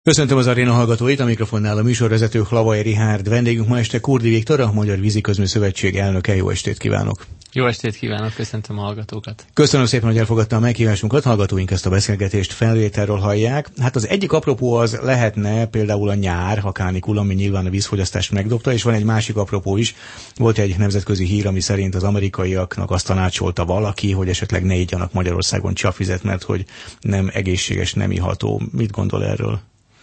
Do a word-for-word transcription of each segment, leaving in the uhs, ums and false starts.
Köszöntöm az aréna hallgatóit, a mikrofonnál a műsorvezető Hlavaj Richárd. Vendégünk ma este Kurdi Viktor, a Magyar Víziközmű Szövetség elnöke. Jó estét kívánok! Jó estét kívánok, köszöntöm a hallgatókat! Köszönöm szépen, hogy elfogadta a meghívásunkat. Hallgatóink ezt a beszélgetést felvételről hallják. Hát az egyik apropó az lehetne például a nyár, a kánikul, ami nyilván a vízfogyasztást megdobta, és van egy másik apropó is. Volt egy nemzetközi hír, ami szerint az amerikaiaknak azt tanácsolta valaki, hogy esetleg ne igyanak Magyarországon csapvizet, mert hogy nem egészséges, nem iható. Mit gondol erről?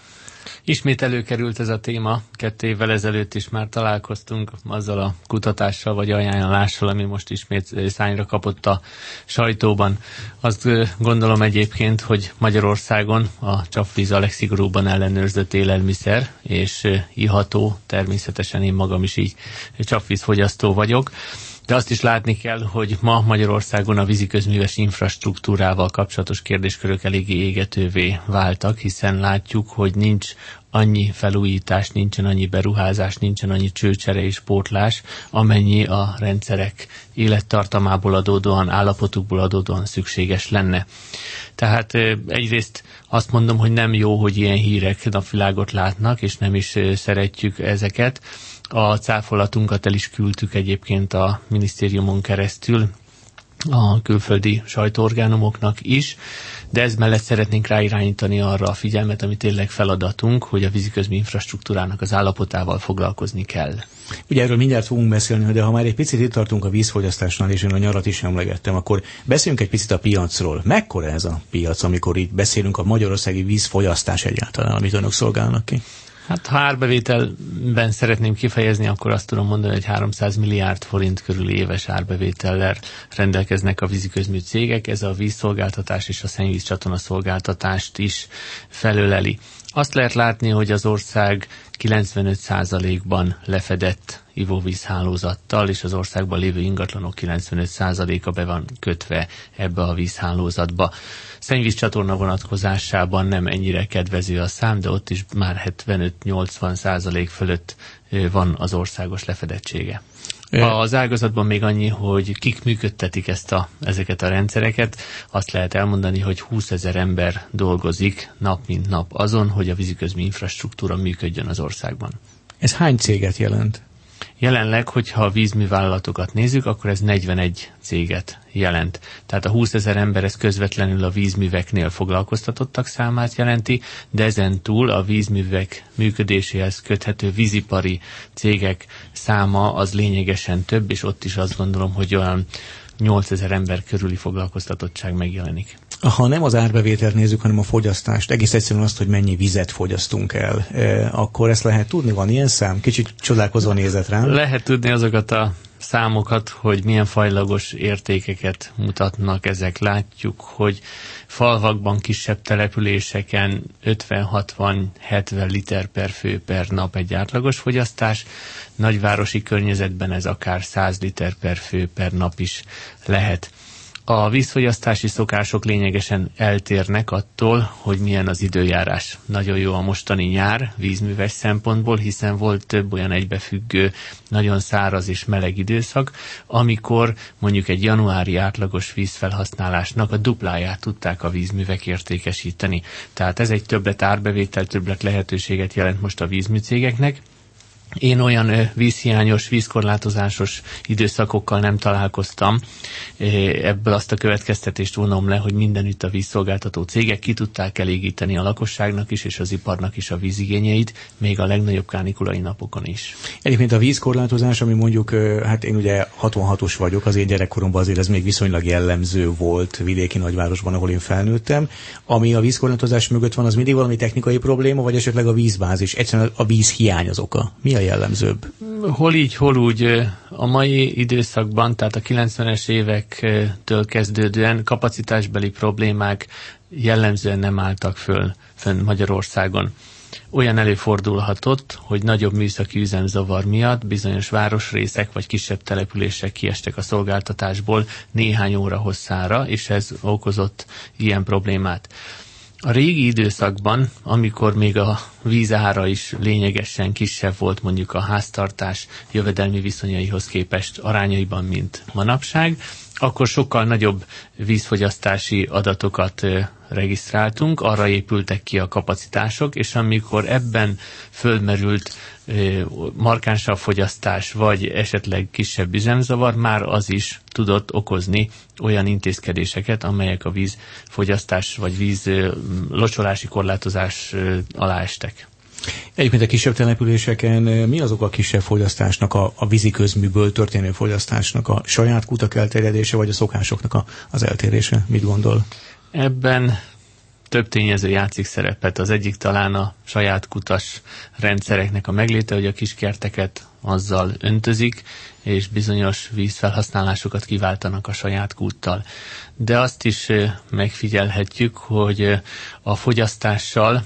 Ismét előkerült ez a téma, kettő évvel ezelőtt is már találkoztunk azzal a kutatással vagy ajánlással, ami most ismét szányra kapott a sajtóban. Azt gondolom egyébként, hogy Magyarországon a csapvíz a legszigorúbban ellenőrzött élelmiszer, és iható, természetesen én magam is így csapvízfogyasztó vagyok. De azt is látni kell, hogy ma Magyarországon a víziközműves infrastruktúrával kapcsolatos kérdéskörök eléggé égetővé váltak, hiszen látjuk, hogy nincs annyi felújítás, nincsen annyi beruházás, nincsen annyi csőcsere és pótlás, amennyi a rendszerek élettartamából adódóan, állapotukból adódóan szükséges lenne. Tehát egyrészt azt mondom, hogy nem jó, hogy ilyen hírek napvilágot látnak, és nem is szeretjük ezeket. A cáfolatunkat el is küldtük egyébként a minisztériumon keresztül a külföldi sajtóorgánumoknak is, de ez mellett szeretnénk ráirányítani arra a figyelmet, ami tényleg feladatunk, hogy a víziközmű infrastruktúrának az állapotával foglalkozni kell. Ugye erről mindjárt fogunk beszélni, de ha már egy picit itt tartunk a vízfogyasztásnál, és én a nyarat is emlegettem, akkor beszéljünk egy picit a piacról. Mekkora ez a piac, amikor itt beszélünk a magyarországi vízfogyasztás egyáltalán, amit önök szolgálnak ki? Hát ha árbevételben szeretném kifejezni, akkor azt tudom mondani, hogy háromszáz milliárd forint körül éves árbevétellel rendelkeznek a víziközmű cégek. Ez a vízszolgáltatás és a szennyvízcsatorna szolgáltatást is felöleli. Azt lehet látni, hogy az ország kilencvenöt százalékban lefedett ivóvízhálózattal, és az országban lévő ingatlanok kilencvenöt százaléka be van kötve ebbe a vízhálózatba. Szennyvízcsatorna vonatkozásában nem ennyire kedvező a szám, de ott is már hetvenöt-nyolcvan százalék fölött van az országos lefedettsége. Az ágazatban még annyi, hogy kik működtetik ezt a, ezeket a rendszereket. Azt lehet elmondani, hogy húszezer ember dolgozik nap mint nap azon, hogy a víziközmű infrastruktúra működjön az országban. Ez hány céget jelent? Jelenleg, hogyha a vízművállalatokat nézzük, akkor ez negyvenegy céget jelent. Tehát a húszezer ember ez közvetlenül a vízműveknél foglalkoztatottak számát jelenti, de ezen túl a vízművek működéséhez köthető vízipari cégek száma az lényegesen több, és ott is azt gondolom, hogy olyan nyolcezer ember körüli foglalkoztatottság megjelenik. Ha nem az árbevételt nézzük, hanem a fogyasztást, egész egyszerűen azt, hogy mennyi vizet fogyasztunk el, akkor ezt lehet tudni? Van ilyen szám? Kicsit csodálkozva nézett rám. Lehet tudni azokat a számokat, hogy milyen fajlagos értékeket mutatnak ezek. Látjuk, hogy falvakban, kisebb településeken ötven-hatvan-hetven liter per fő per nap egy átlagos fogyasztás, nagyvárosi környezetben ez akár száz liter per fő per nap is lehet. A vízfogyasztási szokások lényegesen eltérnek attól, hogy milyen az időjárás. Nagyon jó a mostani nyár vízműves szempontból, hiszen volt több olyan egybefüggő, nagyon száraz és meleg időszak, amikor mondjuk egy januári átlagos vízfelhasználásnak a dupláját tudták a vízművek értékesíteni. Tehát ez egy többlet árbevétel, többlet lehetőséget jelent most a vízműcégeknek. Én olyan vízhiányos, vízkorlátozásos időszakokkal nem találkoztam. Ebből azt a következtetést vonom le, hogy mindenütt a vízszolgáltató cégek ki tudták elégíteni a lakosságnak is, és az iparnak is a vízigényeit, még a legnagyobb kánikulai napokon is. Egyébként a vízkorlátozás, ami mondjuk, hát én ugye hatvanhatos vagyok, az én gyerekkoromban azért ez még viszonylag jellemző volt vidéki nagyvárosban, ahol én felnőttem. Ami a vízkorlátozás mögött van, az mindig valami technikai probléma, vagy esetleg a vízbázis, egyszerűen a vízhiány az oka. Mi a jellemzőbb? Hol így, hol úgy. A mai időszakban, tehát a kilencvenes évektől kezdődően kapacitásbeli problémák jellemzően nem álltak föl fönn Magyarországon. Olyan előfordulhatott, hogy nagyobb műszaki üzemzavar miatt bizonyos városrészek vagy kisebb települések kiestek a szolgáltatásból néhány óra hosszára, és ez okozott ilyen problémát. A régi időszakban, amikor még a vízára is lényegesen kisebb volt mondjuk a háztartás jövedelmi viszonyaihoz képest arányaiban, mint manapság, akkor sokkal nagyobb vízfogyasztási adatokat regisztráltunk, arra épültek ki a kapacitások, és amikor ebben fölmerült markánsabb fogyasztás, vagy esetleg kisebb üzemzavar, már az is tudott okozni olyan intézkedéseket, amelyek a vízfogyasztás vagy víz locsolási korlátozás alá estek. Egyébként a kisebb településeken mi azok a kisebb fogyasztásnak, a, a vízi közműből történő fogyasztásnak a saját kutak elterjedése, vagy a szokásoknak a, az eltérése? Mit gondol? Ebben több tényező játszik szerepet. Az egyik talán a saját kutas rendszereknek a megléte, hogy a kiskerteket azzal öntözik, és bizonyos vízfelhasználásokat kiváltanak a saját kúttal. De azt is megfigyelhetjük, hogy a fogyasztással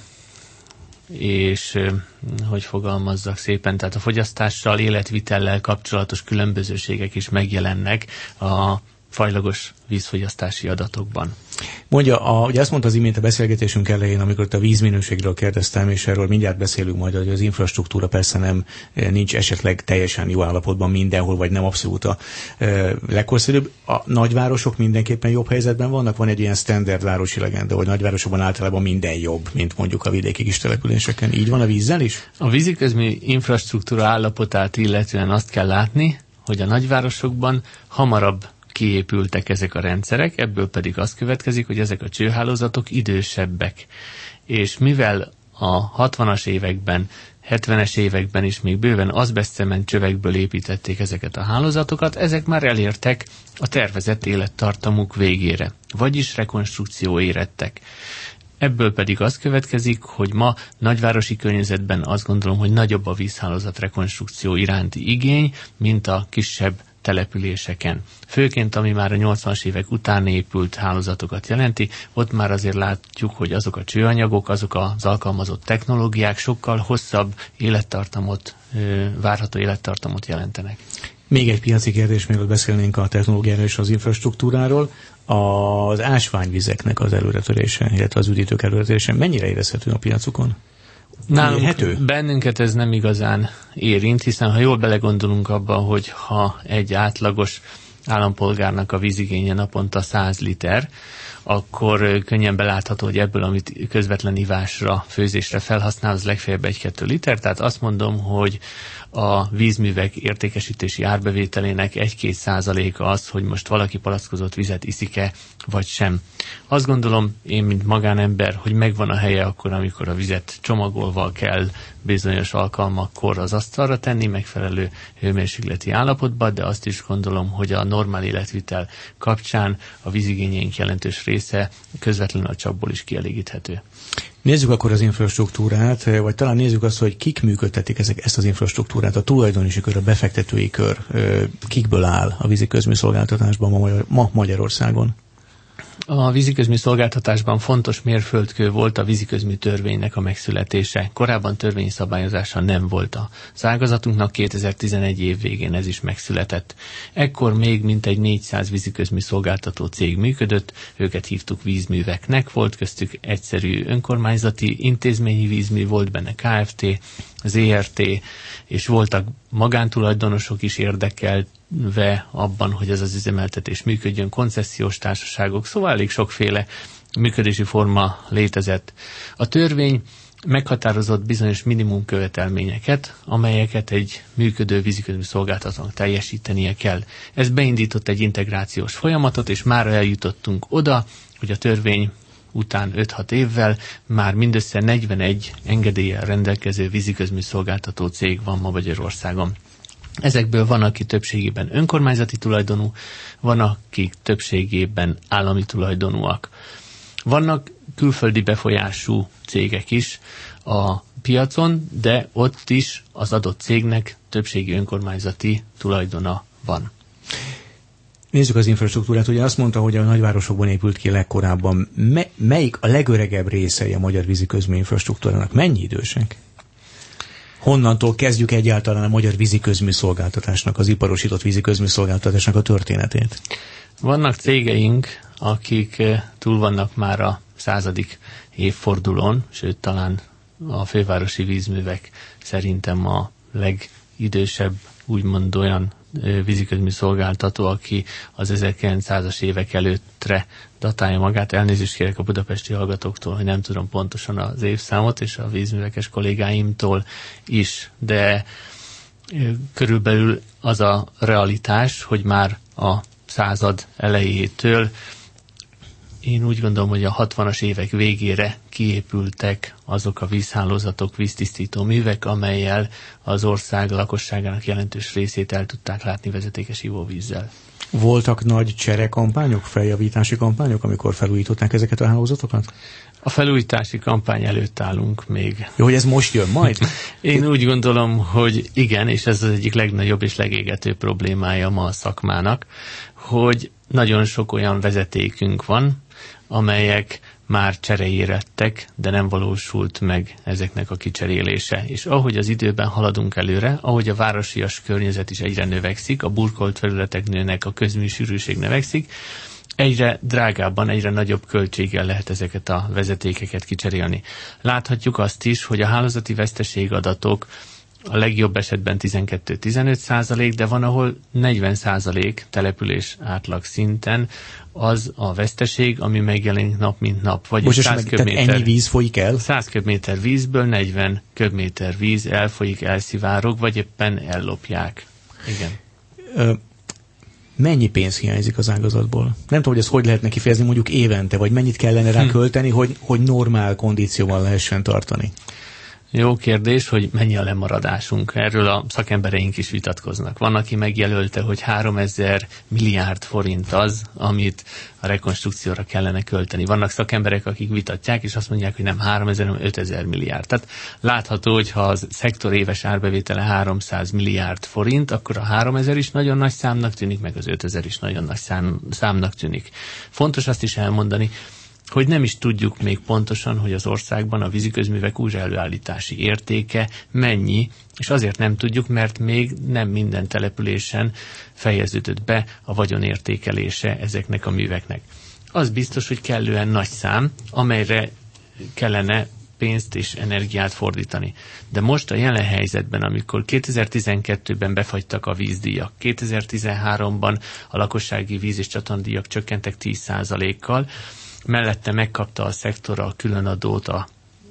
és hogy fogalmazzak szépen, tehát a fogyasztással, életvitellel kapcsolatos különbözőségek is megjelennek a fajlagos vízfogyasztási adatokban. Mondja, a, ugye azt mondta az imént a beszélgetésünk elején, amikor a vízminőségről kérdeztem, és erről mindjárt beszélünk majd, hogy az infrastruktúra persze nem nincs esetleg teljesen jó állapotban mindenhol, vagy nem abszolút a e, legkorszerűbb. A nagyvárosok mindenképpen jobb helyzetben vannak? Van egy ilyen standard városi legenda, hogy nagyvárosokban általában minden jobb, mint mondjuk a vidéki kis településeken. Így van a vízzel is? A víziközmű infrastruktúra állapotát illetően azt kell látni, hogy a nagyvárosokban hamarabb kiépültek ezek a rendszerek, ebből pedig az következik, hogy ezek a csőhálózatok idősebbek. És mivel a hatvanas években, hetvenes években is még bőven azbeszcement csövekből építették ezeket a hálózatokat, ezek már elértek a tervezett élettartamuk végére, vagyis rekonstrukció érettek. Ebből pedig az következik, hogy ma nagyvárosi környezetben azt gondolom, hogy nagyobb a vízhálózat rekonstrukció iránti igény, mint a kisebb településeken. Főként, ami már a nyolcvanas évek után épült hálózatokat jelenti, ott már azért látjuk, hogy azok a csőanyagok, azok az alkalmazott technológiák sokkal hosszabb élettartamot, várható élettartamot jelentenek. Még egy piaci kérdés, mielőtt beszélnénk a technológiáról és az infrastruktúráról. Az ásványvizeknek az előretörése, illetve az üdítők előretörése mennyire érezhető a piacukon? Nálunk, érhető? Bennünket ez nem igazán érint, hiszen ha jól belegondolunk abba, hogy ha egy átlagos állampolgárnak a vízigénye naponta száz liter, akkor könnyen belátható, hogy ebből, amit közvetlen ivásra, főzésre felhasznál, az legfeljebb egy-kettő liter. Tehát azt mondom, hogy a vízművek értékesítési árbevételének egy-két százaléka az, hogy most valaki palackozott vizet iszik-e, vagy sem. Azt gondolom, én, mint magánember, hogy megvan a helye akkor, amikor a vizet csomagolva kell bizonyos alkalmakkor az asztalra tenni, megfelelő hőmérsékleti állapotban, de azt is gondolom, hogy a normál életvitel kapcsán a vízigényeink jelentős része közvetlenül a csapból is kielégíthető. Nézzük akkor az infrastruktúrát, vagy talán nézzük azt, hogy kik működtetik ezek, ezt az infrastruktúrát, a tulajdonosi kör, a befektetői kör, kikből áll a vízi közműszolgáltatásban ma, ma Magyarországon? A víziközmű szolgáltatásban fontos mérföldkő volt a víziközmű törvénynek a megszületése. Korábban törvényi szabályozása nem volt az ágazatunknak, kétezer-tizenegy év végén ez is megszületett. Ekkor még mintegy négyszáz víziközmű szolgáltató cég működött, őket hívtuk vízműveknek, volt köztük egyszerű önkormányzati intézményi vízmű, volt benne Kft., zé er té, és voltak magántulajdonosok is érdekelve abban, hogy ez az üzemeltetés működjön, koncesziós társaságok, szóval elég sokféle működési forma létezett. A törvény meghatározott bizonyos minimum követelményeket, amelyeket egy működő víziközmű szolgáltatónak teljesítenie kell. Ez beindított egy integrációs folyamatot, és már eljutottunk oda, hogy a törvény után öt-hat évvel már mindössze negyvenegy engedéllyel rendelkező víziközmű szolgáltató cég van ma Magyarországon. Ezekből van, aki többségében önkormányzati tulajdonú, van, akik többségében állami tulajdonúak. Vannak külföldi befolyású cégek is a piacon, de ott is az adott cégnek többségi önkormányzati tulajdona van. Nézzük az infrastruktúrát. Ugye azt mondta, hogy a nagyvárosokban épült ki legkorábban. Me- melyik a legöregebb részei a magyar víziközmű infrastruktúrának? Mennyi idősek? Honnantól kezdjük egyáltalán a magyar víziközmű szolgáltatásnak, az iparosított víziközmű szolgáltatásnak a történetét? Vannak cégeink, akik túl vannak már a századik évfordulón, sőt talán a fővárosi vízművek szerintem a legidősebb, úgymond olyan víziközmű szolgáltató, aki az ezerkilencszázas évek előttre datálja magát. Elnézést kérek a budapesti hallgatóktól, hogy nem tudom pontosan az évszámot, és a vízművekes kollégáimtól is, de körülbelül az a realitás, hogy már a század elejétől én úgy gondolom, hogy a hatvanas évek végére kiépültek azok a vízhálózatok, víztisztító művek, amellyel az ország lakosságának jelentős részét el tudták látni vezetékes ivóvízzel. Voltak nagy cserekampányok, feljavítási kampányok, amikor felújították ezeket a hálózatokat? A felújítási kampány előtt állunk még. Jó, hogy ez most jön majd? Én úgy gondolom, hogy igen, és ez az egyik legnagyobb és legégető problémája ma a szakmának, hogy nagyon sok olyan vezetékünk van, amelyek már cseréjérettek, de nem valósult meg ezeknek a kicserélése. És ahogy az időben haladunk előre, ahogy a városias környezet is egyre növekszik, a burkolt felületek nőnek, a közműsűrűség növekszik, egyre drágábban, egyre nagyobb költséggel lehet ezeket a vezetékeket kicserélni. Láthatjuk azt is, hogy a hálózati veszteségadatok a legjobb esetben tizenkettő-tizenöt százalék, de van, ahol negyven százalék település átlag szinten az a veszteség, ami megjelenik nap mint nap. Vagyis száz köbméter, ennyi víz folyik el? száz köbméter vízből negyven köbméter víz elfolyik, elszivárog, vagy éppen ellopják. Igen. Ö, mennyi pénz hiányzik az ágazatból? Nem tudom, hogy ezt hogy lehetne kifejezni mondjuk évente, vagy mennyit kellene rá költeni, hm. hogy, hogy normál kondícióval lehessen tartani? Jó kérdés, hogy mennyi a lemaradásunk. Erről a szakembereink is vitatkoznak. Van, aki megjelölte, hogy háromezer milliárd forint az, amit a rekonstrukcióra kellene költeni. Vannak szakemberek, akik vitatják, és azt mondják, hogy nem háromezer, hanem ötezer milliárd. Tehát látható, hogy ha a szektor éves árbevétele háromszáz milliárd forint, akkor a háromezer is nagyon nagy számnak tűnik, meg az ötezer is nagyon nagy szám, számnak tűnik. Fontos azt is elmondani, hogy nem is tudjuk még pontosan, hogy az országban a víziközművek újraelőállítási értéke mennyi, és azért nem tudjuk, mert még nem minden településen fejeződött be a vagyonértékelése ezeknek a műveknek. Az biztos, hogy kellően nagy szám, amelyre kellene pénzt és energiát fordítani. De most a jelen helyzetben, amikor kétezer-tizenkettőben befagytak a vízdíjak, kétezer-tizenháromban a lakossági víz- és csatornadíjak csökkentek tíz százalékkal, mellette megkapta a szektor a különadót, a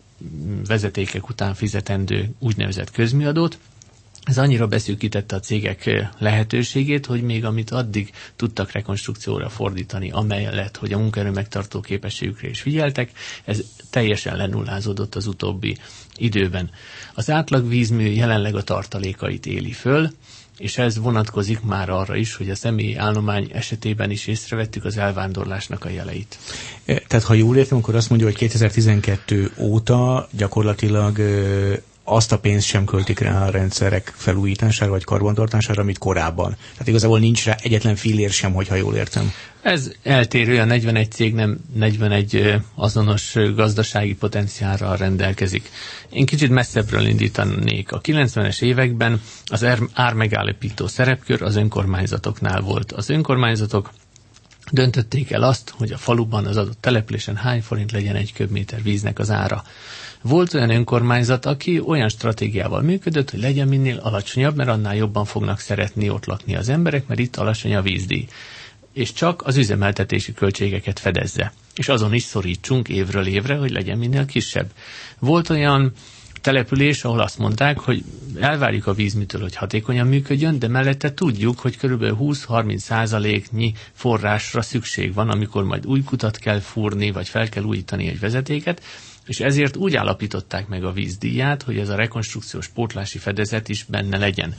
vezetékek után fizetendő úgynevezett közműadót. Ez annyira beszűkítette a cégek lehetőségét, hogy még amit addig tudtak rekonstrukcióra fordítani, amellett, hogy a munkaerő megtartó képességükre is figyeltek, ez teljesen lenullázódott az utóbbi időben. Az átlag vízmű jelenleg a tartalékait éli föl, és ez vonatkozik már arra is, hogy a személyi állomány esetében is észrevettük az elvándorlásnak a jeleit. Tehát ha jól értem, akkor azt mondja, hogy kétezer-tizenkettő óta gyakorlatilag azt a pénzt sem költik rá a rendszerek felújítására vagy karbantartására, amit korábban. Tehát igazából nincs rá egyetlen fillér sem, hogyha jól értem. Ez eltérő, a negyvenegy cég nem negyvenegy azonos gazdasági potenciálral rendelkezik. Én kicsit messzebbről indítanék. A kilencvenes években az ármegállapító szerepkör az önkormányzatoknál volt. Az önkormányzatok döntötték el azt, hogy a faluban, az adott településen hány forint legyen egy köbméter víznek az ára. Volt olyan önkormányzat, aki olyan stratégiával működött, hogy legyen minél alacsonyabb, mert annál jobban fognak szeretni ott lakni az emberek, mert itt alacsony a vízdíj. És csak az üzemeltetési költségeket fedezze. És azon is szorítsunk évről évre, hogy legyen minél kisebb. Volt olyan település, ahol azt mondták, hogy elvárjuk a vízműtől, hogy hatékonyan működjön, de mellette tudjuk, hogy körülbelül húsz-harminc százaléknyi forrásra szükség van, amikor majd új kutat kell fúrni, vagy fel kell újítani egy vezetéket, és ezért úgy állapították meg a vízdíját, hogy ez a rekonstrukciós pótlási fedezet is benne legyen.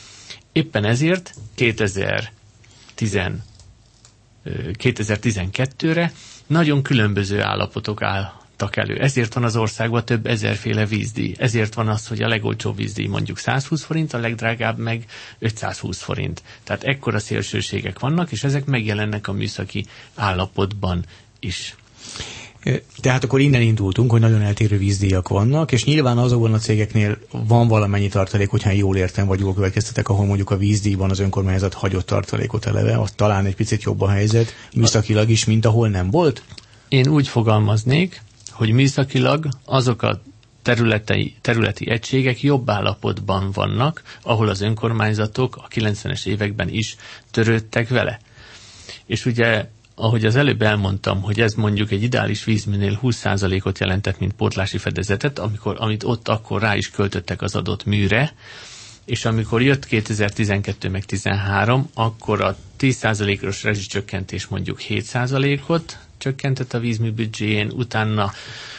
Éppen ezért kétezer-tizenkettőre nagyon különböző állapotok álltak elő. Ezért van az országban több ezerféle vízdíj. Ezért van az, hogy a legolcsóbb vízdíj mondjuk százhúsz forint, a legdrágább meg ötszázhúsz forint. Tehát ekkora szélsőségek vannak, és ezek megjelennek a műszaki állapotban is. Tehát akkor innen indultunk, hogy nagyon eltérő vízdíjak vannak, és nyilván azokban a cégeknél van valamennyi tartalék, hogyha jól értem, vagy jól következtetek, ahol mondjuk a vízdíjban az önkormányzat hagyott tartalékot eleve, ott talán egy picit jobb a helyzet, műszakilag is, mint ahol nem volt? Én úgy fogalmaznék, hogy műszakilag azok a területi, területi egységek jobb állapotban vannak, ahol az önkormányzatok a kilencvenes években is törődtek vele. És ugye, ahogy az előbb elmondtam, hogy ez mondjuk egy ideális vízműnél húsz százalékot jelentett, mint pótlási fedezetet, amikor, amit ott akkor rá is költöttek az adott műre, és amikor jött kétezer-tizenkettő meg tizenhárom, akkor a tíz százalékos rezsicsökkentés mondjuk hét százalékot csökkentett a vízmű büdzséjén, utána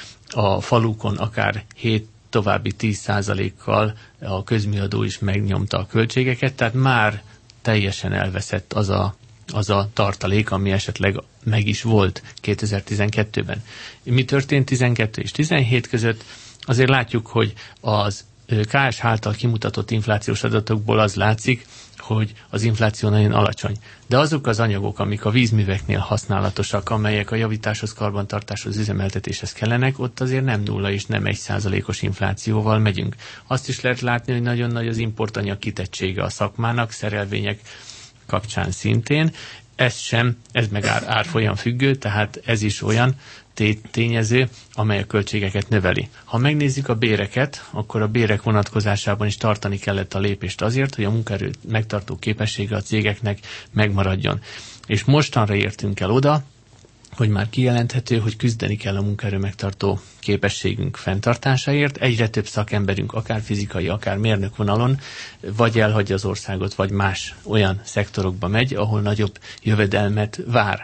a falukon akár hét további tíz százalékkal a közműadó is megnyomta a költségeket, tehát már teljesen elveszett az a, az a tartalék, ami esetleg meg is volt kétezer-tizenkettőben. Mi történt tizenkettő és tizenhét között? Azért látjuk, hogy az ká es által kimutatott inflációs adatokból az látszik, hogy az infláció nagyon alacsony. De azok az anyagok, amik a vízműveknél használatosak, amelyek a javításhoz, karbantartáshoz, üzemeltetéshez kellenek, ott azért nem nulla és nem egy százalékos inflációval megyünk. Azt is lehet látni, hogy nagyon nagy az importanyag kitettsége a szakmának, szerelvények kapcsán szintén. Ez sem, ez meg ár, árfolyam függő, tehát ez is olyan tényező, amely a költségeket növeli. Ha megnézzük a béreket, akkor a bérek vonatkozásában is tartani kellett a lépést azért, hogy a munkaerő megtartó képessége a cégeknek megmaradjon. És mostanra értünk el oda, hogy már kijelenthető, hogy küzdeni kell a munkaerő megtartó képességünk fenntartásáért. Egyre több szakemberünk, akár fizikai, akár mérnök vonalon, vagy elhagyja az országot, vagy más olyan szektorokba megy, ahol nagyobb jövedelmet vár.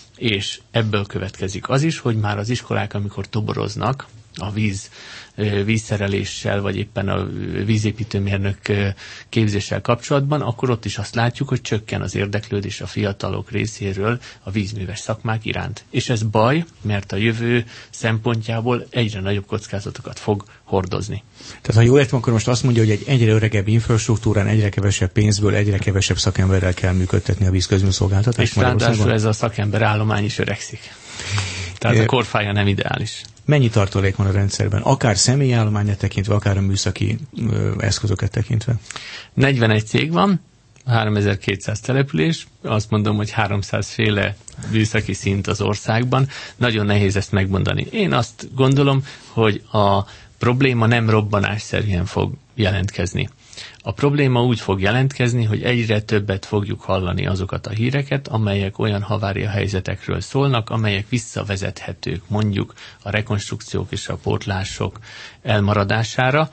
És ebből következik az is, hogy már az iskolák, amikor toboroznak a víz, vízszereléssel, vagy éppen a vízépítőmérnök képzéssel kapcsolatban, akkor ott is azt látjuk, hogy csökken az érdeklődés a fiatalok részéről a vízműves szakmák iránt. És ez baj, mert a jövő szempontjából egyre nagyobb kockázatokat fog hordozni. Tehát ha jól értem, akkor most azt mondja, hogy egy egyre öregebb infrastruktúrán egyre kevesebb pénzből, egyre kevesebb szakemberrel kell működtetni a vízközműszolgáltatást. És ráadásul ez a szakember állomány is öregszik. Tehát a korfája nem ideális. Mennyi tartalék van a rendszerben? Akár személyállományát tekintve, akár a műszaki ö, eszközöket tekintve? negyvenegy cég van, háromezer-kétszáz település, azt mondom, hogy háromszáz féle műszaki szint az országban. Nagyon nehéz ezt megmondani. Én azt gondolom, hogy a probléma nem robbanásszerűen fog jelentkezni. A probléma úgy fog jelentkezni, hogy egyre többet fogjuk hallani azokat a híreket, amelyek olyan havária helyzetekről szólnak, amelyek visszavezethetők mondjuk a rekonstrukciók és a pótlások elmaradására,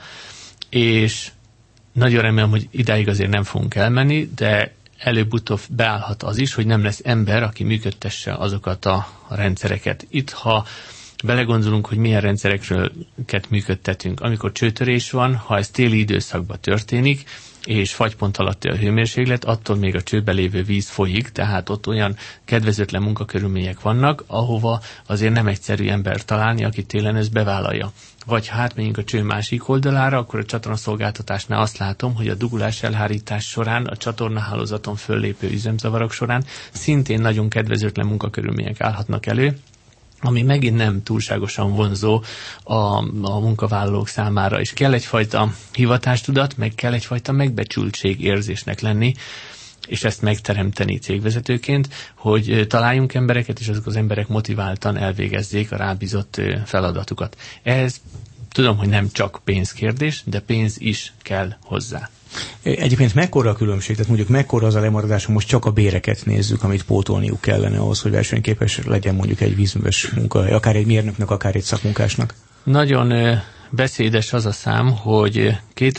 és nagyon remélem, hogy idáig azért nem fogunk elmenni, de előbb-utóbb beállhat az is, hogy nem lesz ember, aki működtesse azokat a rendszereket. Itt, ha belegondolunk, hogy milyen rendszerekről működtetünk. Amikor csőtörés van, ha ez téli időszakban történik, és fagypont alatti a hőmérséklet, attól még a csőbe lévő víz folyik, tehát ott olyan kedvezőtlen munkakörülmények vannak, ahova azért nem egyszerű ember találni, aki télen ezt bevállalja. Vagy ha átmegyünk a cső másik oldalára, akkor a csatornaszolgáltatásnál azt látom, hogy a dugulás elhárítás során, a csatornahálózaton föllépő üzemzavarok során szintén nagyon kedvezőtlen munkakörülmények állhatnak elő, ami megint nem túlságosan vonzó a, a munkavállalók számára, és kell egyfajta hivatástudat, meg kell egyfajta megbecsültség érzésnek lenni, és ezt megteremteni cégvezetőként, hogy találjunk embereket, és azok az emberek motiváltan elvégezzék a rábízott feladatukat. Ez tudom, hogy nem csak pénzkérdés, de pénz is kell hozzá. Egyébként mekkora a különbség? Tehát mondjuk mekkora az a lemaradás, ha most csak a béreket nézzük, amit pótolniuk kellene ahhoz, hogy versenyképes legyen mondjuk egy vízműves munkahely, akár egy mérnöknek, akár egy szakmunkásnak? Nagyon beszédes az a szám, hogy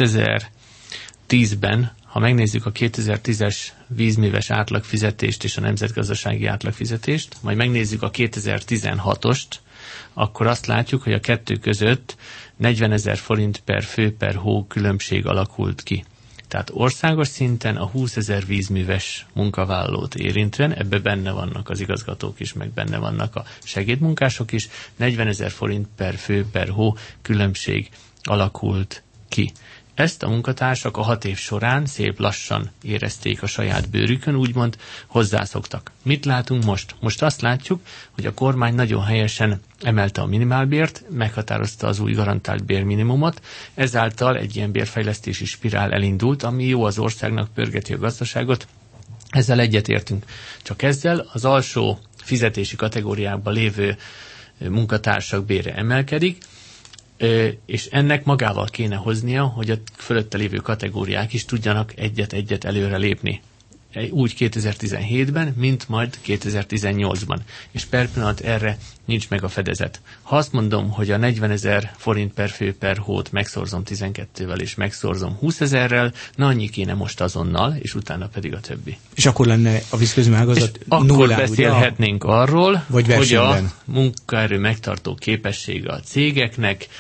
kétezer-tízben, ha megnézzük a kétezer-tízes vízműves átlagfizetést és a nemzetgazdasági átlagfizetést, majd megnézzük a kétezer-tizenhatost, akkor azt látjuk, hogy a kettő között negyvenezer forint per fő per hó különbség alakult ki. Tehát országos szinten a húszezer vízműves munkavállalót érintően, ebbe benne vannak az igazgatók is, meg benne vannak a segédmunkások is, negyvenezer forint per fő per hó különbség alakult ki. Ezt a munkatársak a hat év során szép lassan érezték a saját bőrükön, úgymond hozzászoktak. Mit látunk most? Most azt látjuk, hogy a kormány nagyon helyesen emelte a minimálbért, meghatározta az új garantált bérminimumot, ezáltal egy ilyen bérfejlesztési spirál elindult, ami jó az országnak, pörgeti a gazdaságot, ezzel egyetértünk. Csak ezzel az alsó fizetési kategóriákban lévő munkatársak bére emelkedik, és ennek magával kéne hoznia, hogy a fölötte lévő kategóriák is tudjanak egyet-egyet előre lépni. Úgy kétezer-tizenhétben, mint majd kétezer-tizennyolcban. És per pillanat erre nincs meg a fedezet. Ha azt mondom, hogy a negyvenezer forint per fő per hót megszorzom tizenkettővel, és megszorzom húszezerrel, na annyi kéne most azonnal, és utána pedig a többi. És akkor lenne a vízközmű ágazat akkor nullán, beszélhetnénk ugye? Arról, vagy hogy a munkaerő megtartó képessége a cégeknek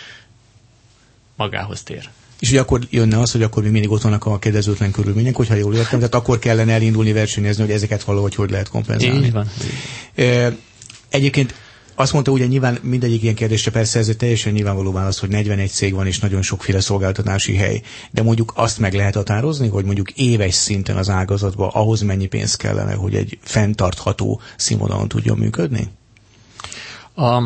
magához tér. És ugye akkor jönne az, hogy akkor mi mindig ott vannak a kedvezőtlen körülmények, hogyha jól értem, tehát akkor kellene elindulni versenyezni, hogy ezeket valahogy hogy lehet kompenzálni. Így van. Egyébként azt mondta, ugye nyilván mindegyik ilyen kérdésre persze ez egy teljesen nyilvánvaló válasz, hogy negyvenegy cég van és nagyon sokféle szolgáltatási hely. De mondjuk azt meg lehet határozni, hogy mondjuk éves szinten az ágazatban ahhoz mennyi pénz kellene, hogy egy fenntartható színvonalon tudjon működni? A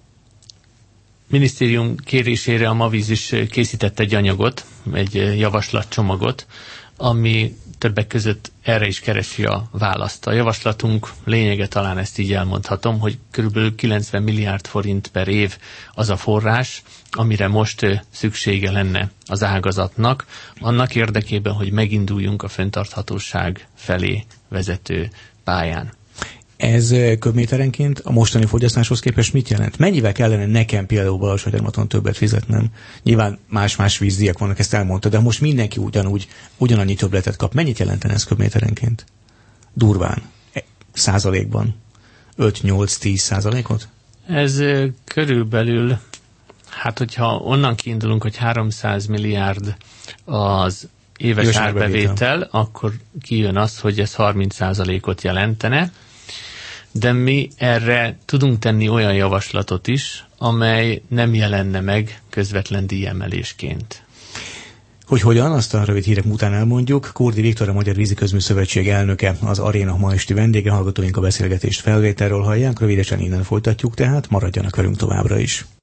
minisztérium kérésére a Mavíz is készített egy anyagot, egy javaslatcsomagot, ami többek között erre is keresi a választ. A javaslatunk lényege, talán ezt így elmondhatom, hogy körülbelül kilencven milliárd forint per év az a forrás, amire most szüksége lenne az ágazatnak, annak érdekében, hogy meginduljunk a fenntarthatóság felé vezető pályán. Ez köbméterenként a mostani fogyasztáshoz képest mit jelent? Mennyivel kellene nekem például Balasagyarmaton többet fizetnem? Nyilván más-más vízdíjak vannak, ezt elmondta, de most mindenki ugyanúgy, ugyanannyi többletet kap. Mennyit jelentene ez köbméterenként? Durván. Százalékban. öt nyolc tíz százalékot? Ez körülbelül, hát hogyha onnan kiindulunk, hogy háromszáz milliárd az éves, éves árbevétel, árbevétel, akkor kijön az, hogy ez harminc százalékot jelentene. De mi erre tudunk tenni olyan javaslatot is, amely nem jelenne meg közvetlen díjemelésként. Hogy hogyan, azt a rövid hírek után elmondjuk. Kurdi Viktor, a Magyar Víziközmű Szövetség elnöke, az Aréna ma esti vendége, hallgatóink a beszélgetést felvételről hallják, rövidesen innen folytatjuk, tehát maradjanak velünk továbbra is.